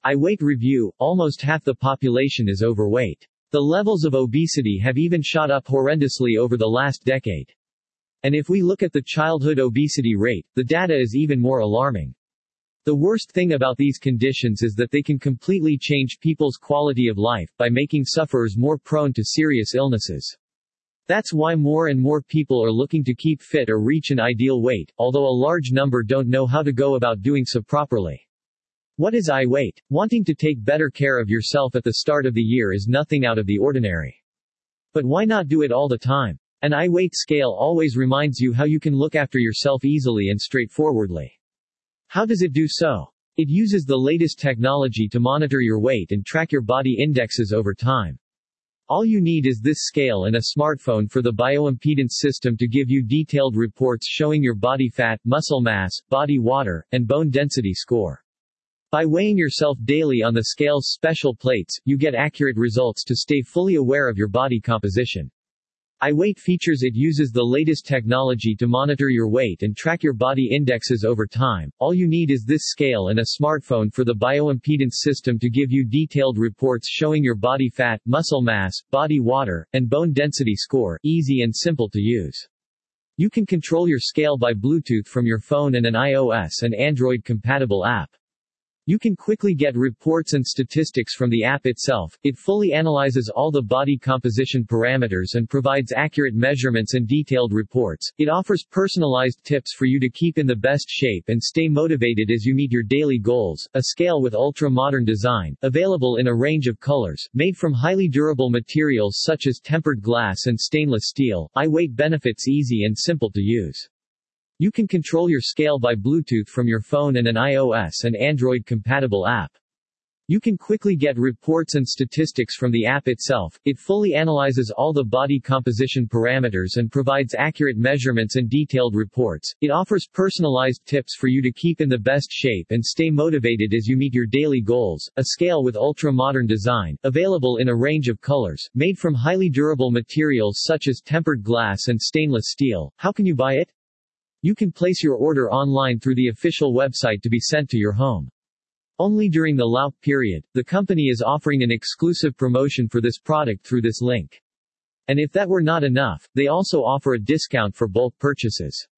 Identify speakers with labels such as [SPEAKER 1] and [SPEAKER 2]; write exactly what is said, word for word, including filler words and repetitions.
[SPEAKER 1] iWeight review, almost half the population is overweight. The levels of obesity have even shot up horrendously over the last decade. And if we look at the childhood obesity rate, the data is even more alarming. The worst thing about these conditions is that they can completely change people's quality of life, by making sufferers more prone to serious illnesses. That's why more and more people are looking to keep fit or reach an ideal weight, although a large number don't know how to go about doing so properly. What is iWeight? Wanting to take better care of yourself at the start of the year is nothing out of the ordinary. But why not do it all the time? An iWeight scale always reminds you how you can look after yourself easily and straightforwardly. How does it do so? It uses the latest technology to monitor your weight and track your body indexes over time. All you need is this scale and a smartphone for the bioimpedance system to give you detailed reports showing your body fat, muscle mass, body water, and bone density score. By weighing yourself daily on the scale's special plates, you get accurate results to stay fully aware of your body composition. iWeight features it uses the latest technology to monitor your weight and track your body indexes over time. All you need is this scale and a smartphone for the bioimpedance system to give you detailed reports showing your body fat, muscle mass, body water, and bone density score, easy and simple to use. You can control your scale by Bluetooth from your phone and an iOS and Android compatible app. You can quickly get reports and statistics from the app itself. It fully analyzes all the body composition parameters and provides accurate measurements and detailed reports. It offers personalized tips for you to keep in the best shape and stay motivated as you meet your daily goals. A scale with ultra-modern design, available in a range of colors, made from highly durable materials such as tempered glass and stainless steel. iWeight benefits easy and simple to use. You can control your scale by Bluetooth from your phone and an iOS and Android-compatible app. You can quickly get reports and statistics from the app itself. It fully analyzes all the body composition parameters and provides accurate measurements and detailed reports. It offers personalized tips for you to keep in the best shape and stay motivated as you meet your daily goals. A scale with ultra-modern design, available in a range of colors, made from highly durable materials such as tempered glass and stainless steel. How can you buy it? You can place your order online through the official website to be sent to your home. Only during the low period, the company is offering an exclusive promotion for this product through this link. And if that were not enough, they also offer a discount for bulk purchases.